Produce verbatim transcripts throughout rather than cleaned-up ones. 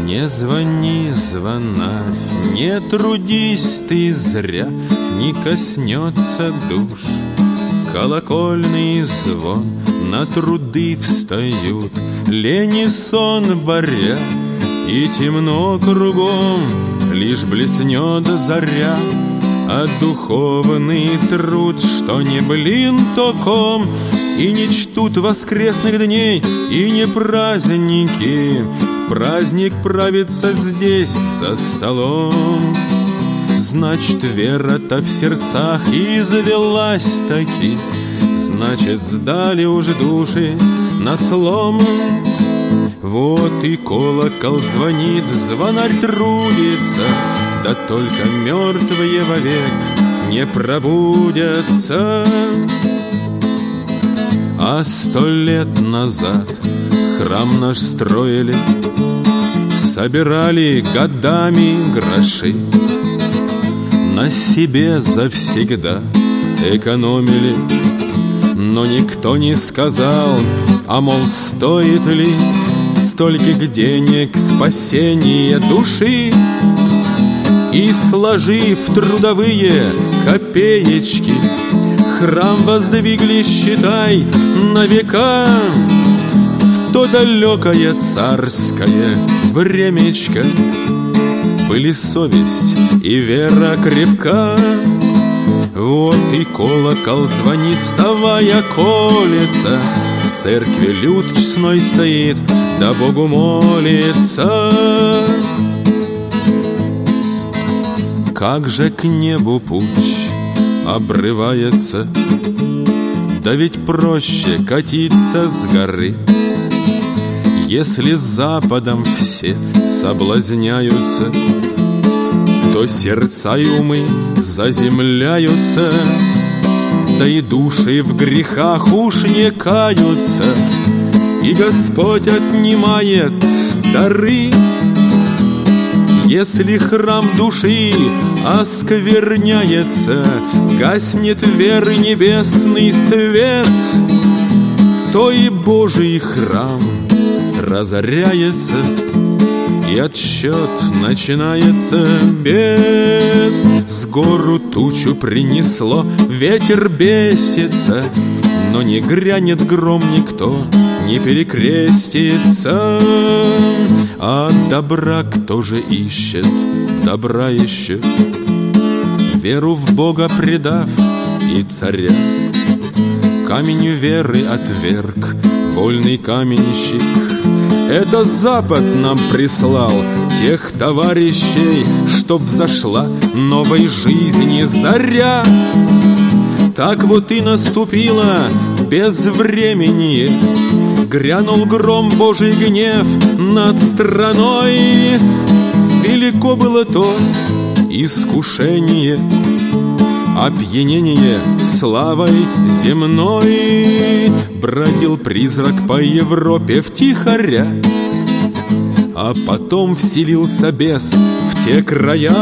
Не звони, звонарь, не трудись ты зря, не коснется душ колокольный звон. На труды встают, лень и сон боря, и темно кругом, лишь блеснет заря. А духовный труд, что не блин, то ком, и не чтут воскресных дней, и не праздники. Праздник правится здесь за столом. Значит, вера-то в сердцах и завелась таки, значит, сдали уже души на слом. Вот и колокол звонит, звонарь трудится, да только мертвые вовек не пробудятся. А сто лет назад храм наш строили, собирали годами гроши, на себе завсегда экономили. Но никто не сказал, а мол, стоит ли стольких денег спасение души. И сложив трудовые копеечки, храм воздвигли, считай, на века. В то далекое царское времечко были совесть и вера крепка. Вот и колокол звонит, вставая, колется, в церкви люд честной стоит, да Богу молится. Как же к небу путь обрывается, да ведь проще катиться с горы. Если с западом все соблазняются, то сердца и умы заземляются, да и души в грехах уж не каются, и Господь отнимает дары. Если храм души оскверняется, гаснет веры небесный свет, то и Божий храм разоряется, и отсчет начинается бед. С гору тучу принесло, ветер бесится, но не грянет гром, никто не перекрестится. А добра кто же ищет, добра еще, веру в Бога предав и царя. Камень веры отверг вольный каменщик, это Запад нам прислал тех товарищей, чтоб взошла новой жизни заря. Так вот и наступило безвременье, грянул гром Божий гнев над страной. Велико было то искушение, опьянение славой земной. Бродил призрак по Европе втихаря, а потом вселился бес в те края.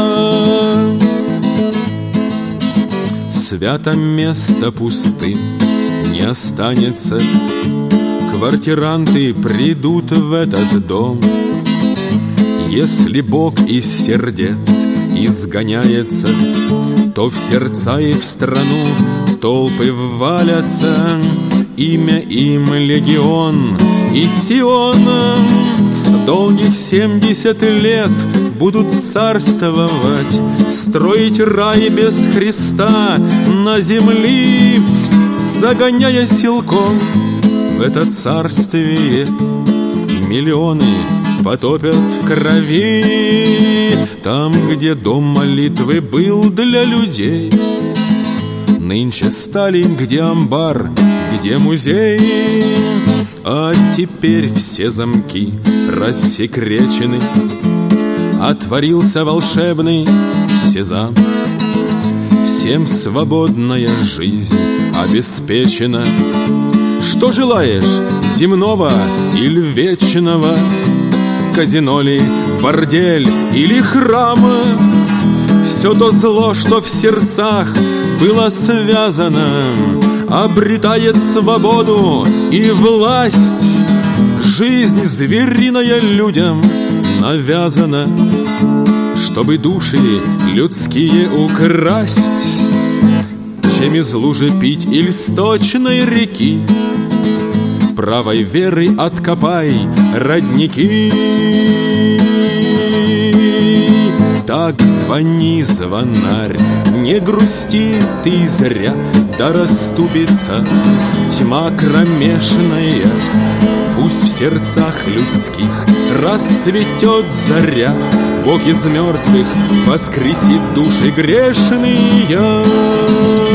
Свято место пустым не останется, квартиранты придут в этот дом. Если Бог из сердец изгоняется, то в сердца и в страну толпы ввалятся. Имя им легион и Сион, долгих семьдесят лет будут царствовать, строить рай без Христа на земли, загоняя силком в это царствие. Миллионы потопят в крови там, где дом молитвы был для людей. Нынче стали, где амбар, где музей, а теперь все замки рассекречены. Отворился волшебный сезам, всем свободная жизнь обеспечена. Что желаешь, земного или вечного? Казино ли, бордель или храм? Все то зло, что в сердцах было связано, обретает свободу и власть. Жизнь звериная людям навязано, чтобы души людские украсть, чем из лужи пить или сточной реки. Правой верой откопай родники. Так звони, звонарь, не грусти ты зря, да расступится тьма кромешная. Пусть в сердцах людских расцветет заря, Бог из мертвых воскресит души грешные.